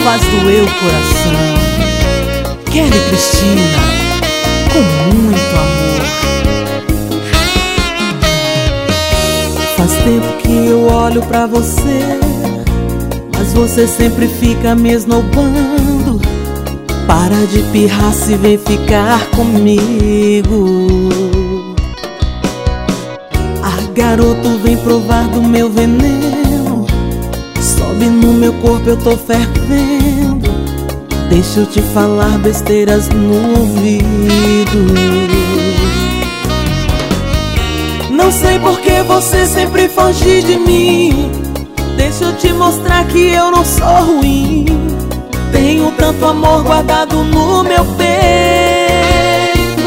faz doer o coração. Kelly Cristina, com muito amor. Faz tempo que eu olho pra você, mas você sempre fica me esnobando. Para de pirraça e vem ficar comigo. Ah, garoto, vem provar do meu veneno. Sobe no meu corpo, eu tô fervendo. Deixa eu te falar besteiras no ouvido. Não sei por que você sempre foge de mim. Deixa eu te mostrar que eu não sou ruim. Tenho tanto amor guardado no meu peito.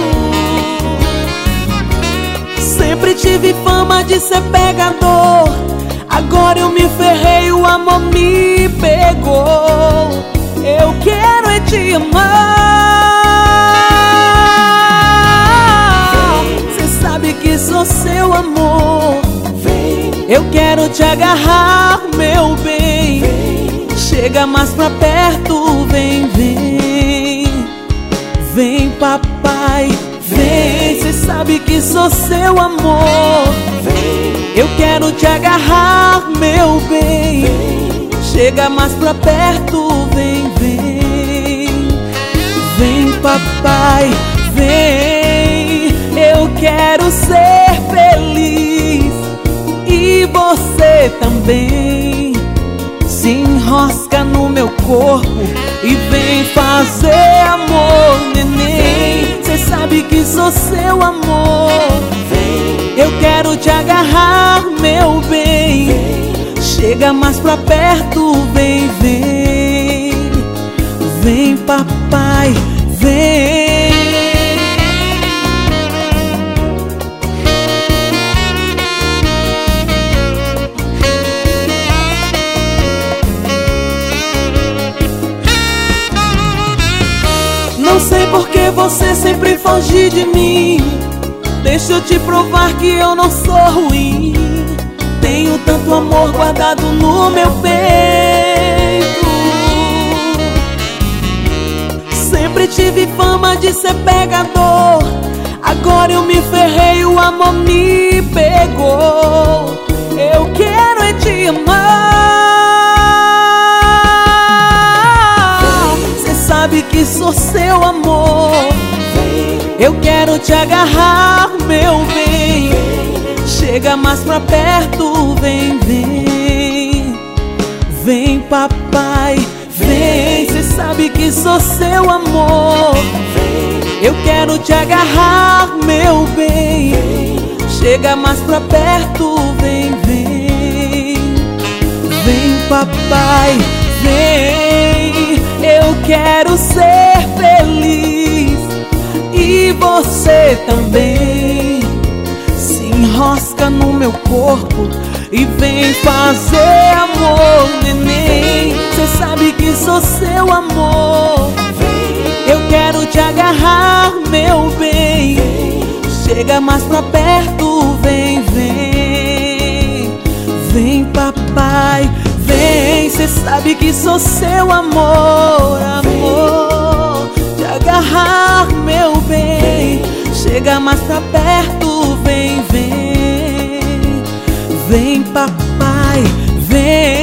Sempre tive fama de ser pegador. Agora eu me ferrei, o amor me pegou. Eu quero é te amar. Cê sabe que sou seu amor. Eu quero te agarrar, meu bem. Chega mais pra perto, vem, vem. Vem, papai, vem. Cê sabe que sou seu amor. Eu quero te agarrar, meu bem. Chega mais pra perto, vem, vem. Vem, papai, vem. Eu quero ser feliz e você também. Se enrosca no meu corpo e vem fazer amor, neném. Cê sabe que sou seu amor. Eu quero te agarrar, meu bem. Chega mais pra perto, vem, vem. Vem, papai, vem. Não sei por que você sempre foge de mim. Deixa eu te provar que eu não sou ruim. Tenho tanto amor guardado no meu peito. Sempre tive fama de ser pegador. Agora eu me ferrei, o amor me pegou. Eu quero é te amar. Cê sabe que sou seu amor. Eu quero te agarrar, meu bem. Chega mais pra perto, vem, vem. Vem, papai, vem. Cê sabe que sou seu amor. Eu quero te agarrar, meu bem. Chega mais pra perto, vem, vem. Vem, papai, vem. Eu quero ser feliz e você também. Se enrosca no meu corpo e vem fazer amor, neném. Cê sabe que sou seu amor. Eu quero te agarrar, meu bem. Chega mais pra perto, vem, vem. Vem, papai, vem. Cê sabe que sou seu amor, amor. Te agarrar, meu bem. Chega mais pra perto, vem, vem. Vem, papai, vem.